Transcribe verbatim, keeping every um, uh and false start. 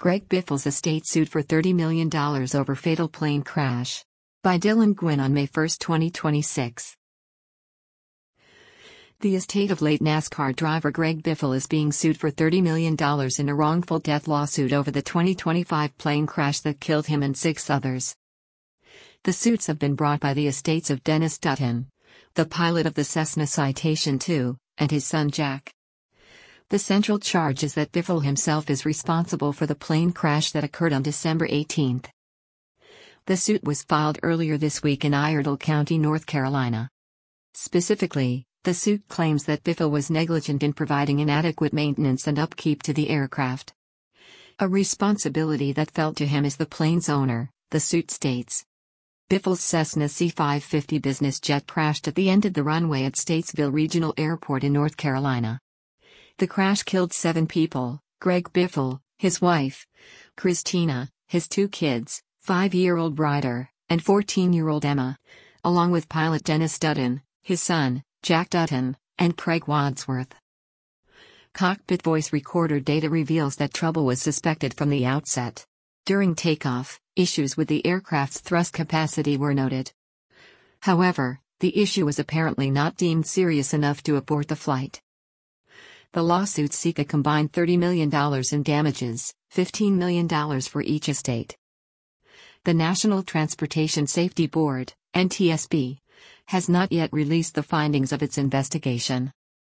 Greg Biffle's estate sued for thirty million dollars over fatal plane crash. By Dylan Gwynn on May first, twenty twenty-six. The estate of late NASCAR driver Greg Biffle is being sued for thirty million dollars in a wrongful death lawsuit over the twenty twenty-five plane crash that killed him and six others. The suits have been brought by the estates of Dennis Dutton, the pilot of the Cessna Citation two, and his son Jack. The central charge is that Biffle himself is responsible for the plane crash that occurred on December eighteenth. The suit was filed earlier this week in Iredell County, North Carolina. Specifically, the suit claims that Biffle was negligent in providing inadequate maintenance and upkeep to the aircraft. A responsibility that fell to him as the plane's owner, the suit states. Biffle's Cessna C five fifty business jet crashed at the end of the runway at Statesville Regional Airport in North Carolina. The crash killed seven people: Greg Biffle, his wife, Christina, his two kids, five-year-old Ryder, and fourteen-year-old Emma, along with pilot Dennis Dutton, his son, Jack Dutton, and Craig Wadsworth. Cockpit voice recorder data reveals that trouble was suspected from the outset. During takeoff, issues with the aircraft's thrust capacity were noted. However, the issue was apparently not deemed serious enough to abort the flight. The lawsuits seek a combined thirty million dollars in damages, fifteen million dollars for each estate. The National Transportation Safety Board, N T S B, has not yet released the findings of its investigation.